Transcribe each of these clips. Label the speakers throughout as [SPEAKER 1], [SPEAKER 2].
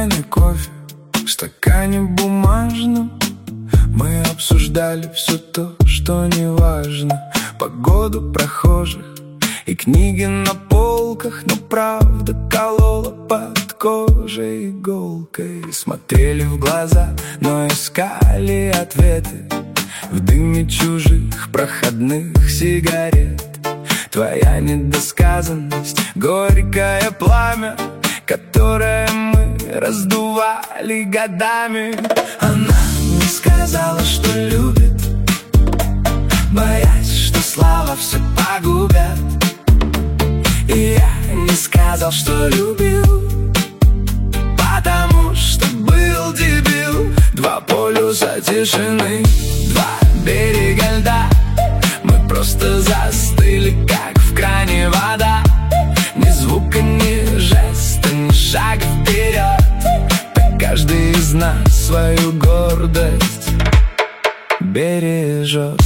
[SPEAKER 1] чайный кофе в стакане бумажном. Мы обсуждали все то, что не важно. Погоду, прохожих и книги на полках. Но правда колола под кожей иголкой. Смотрели в глаза, но искали ответы в дыме чужих проходных сигарет. Твоя недосказанность, горькое пламя, которое мы раздували годами. Она не сказала, что любит, боясь, что слова все погубят. И я не сказал, что любил, потому что был дебил. Два полюса тишины, два берега льда. Мы просто застыли, как в кране вода. Ни звука, ни жеста, ни шага вперед. Так каждый из нас свою гордость бережет.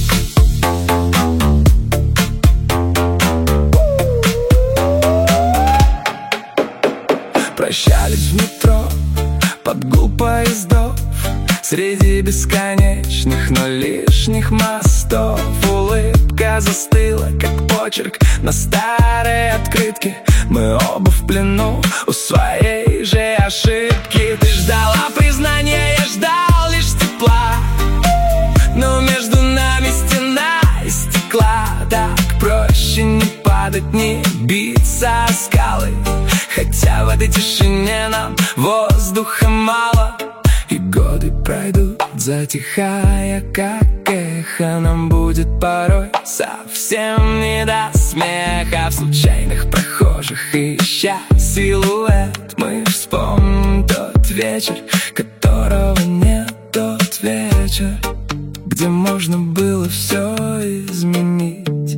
[SPEAKER 1] Прощались в метро под гул поездов, среди бесконечных, но лишних мостов. Улыбка застыла, как почерк на старой открытке. Мы оба в плену у своей же ошибки. Ты ждала признания, я ждал лишь тепла, но между нами стена из стекла. Так проще не падать, не биться о скалы, хотя в этой тишине нам воздуха мало. И годы пройдут, затихая, как эхо. Нам будет порой совсем не до смеха. В случайных прохожих, ища силуэт, мы вспомним тот вечер, которого нет. Тот вечер, где можно было все изменить,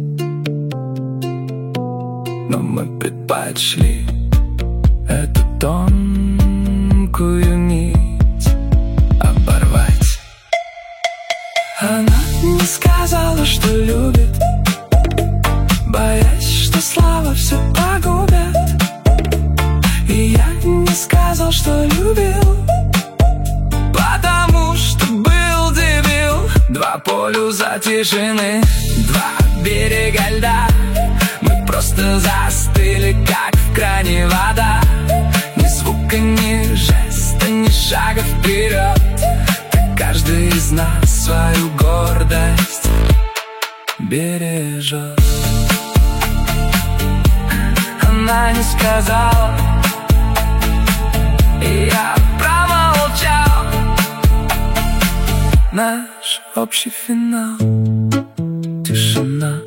[SPEAKER 1] но мы предпочли эту тонкую нить оборвать. Она не сказала, что любит, боясь, что слова все погубят. И я не сказал, что любил, потому что был дебил. Два полюса тишины, два берега льда. Мы просто застыли, как в кране вода. Ни звука, ни жеста, ни шага вперед. Так каждый из нас свою гордость бережет. Она не сказала, и я промолчал. Наш общий финал — тишина.